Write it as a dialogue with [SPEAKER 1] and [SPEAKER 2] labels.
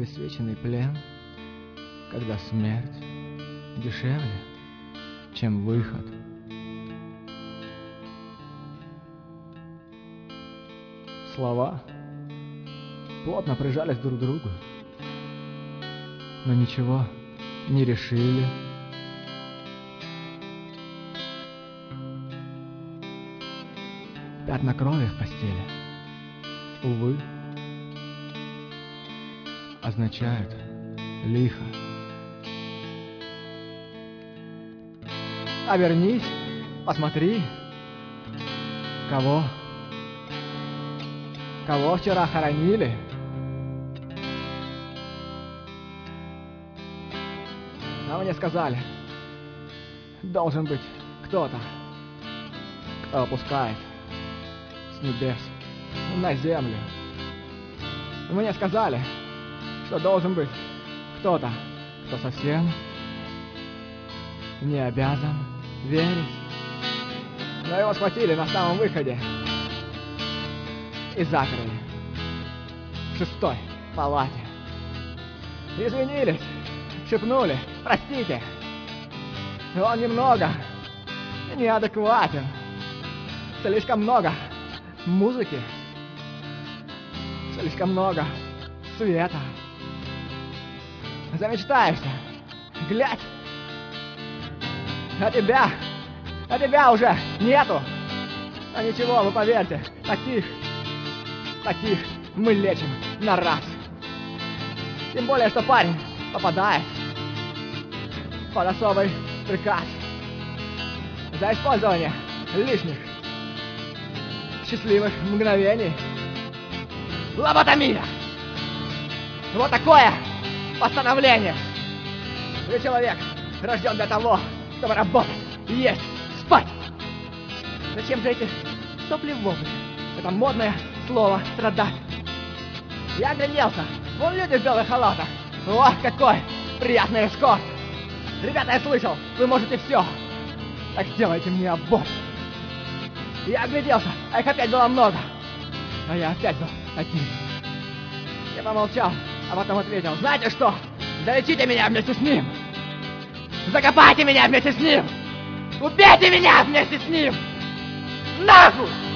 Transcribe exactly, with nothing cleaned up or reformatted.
[SPEAKER 1] обесцвеченный плен, когда смерть дешевле, чем выход. Слова плотно прижались друг к другу, но ничего не решили. Пятна крови в постели, увы, означают лихо. Обернись, посмотри, кого, кого вчера хоронили. А мне сказали, должен быть кто-то, кто опускает с небес на землю. Мне сказали, что должен быть кто-то, кто совсем не обязан верить. Но его схватили на самом выходе и заперли в шестой палате. Извинились, шепнули, простите, он немного неадекватен. Слишком много музыки, слишком много света. Замечтаешься, глядь, а тебя, а тебя уже нету. А ничего, вы поверьте, таких, таких мы лечим на раз. Тем более, что парень попадает под особый приказ за использование лишних счастливых мгновений. Лоботомия! Вот такое постановление! Ведь человек рожден для того, чтобы работать, есть, спать. Зачем же эти сопли-вопли? Это модное слово «страдать». Я огляделся. Вон люди в белых халатах. Ох, какой приятный эскорт. Ребята, я слышал, вы можете все. Так сделайте мне аборт. Я огляделся, а их опять было много. А я опять был один. Я помолчал, а потом ответил: знаете что? Залечите меня вместе с ним. Закопайте меня вместе с ним. Убейте меня вместе с ним. Нахуй!